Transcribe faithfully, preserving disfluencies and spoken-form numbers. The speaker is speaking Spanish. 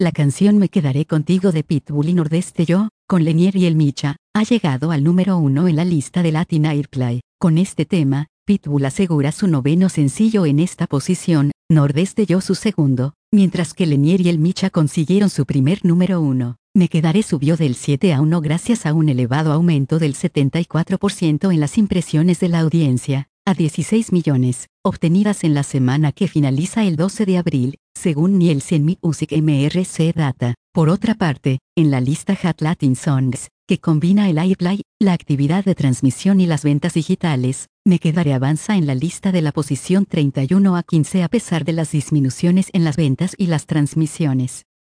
La canción Me Quedaré Contigo de Pitbull y Nordeste Yo, con Lenier y El Micha, ha llegado al número uno en la lista de Latin Airplay. Con este tema, Pitbull asegura su noveno sencillo en esta posición, Nordeste Yo su segundo, mientras que Lenier y El Micha consiguieron su primer número uno. Me Quedaré subió del siete a uno gracias a un elevado aumento del setenta y cuatro por ciento en las impresiones de la audiencia, a dieciséis millones, obtenidas en la semana que finaliza el doce de abril, según Nielsen Music M R C Data. Por otra parte, en la lista Hot Latin Songs, que combina el airplay, la actividad de transmisión y las ventas digitales, Me Quedaré avanza en la lista de la posición treinta y uno a quince a pesar de las disminuciones en las ventas y las transmisiones.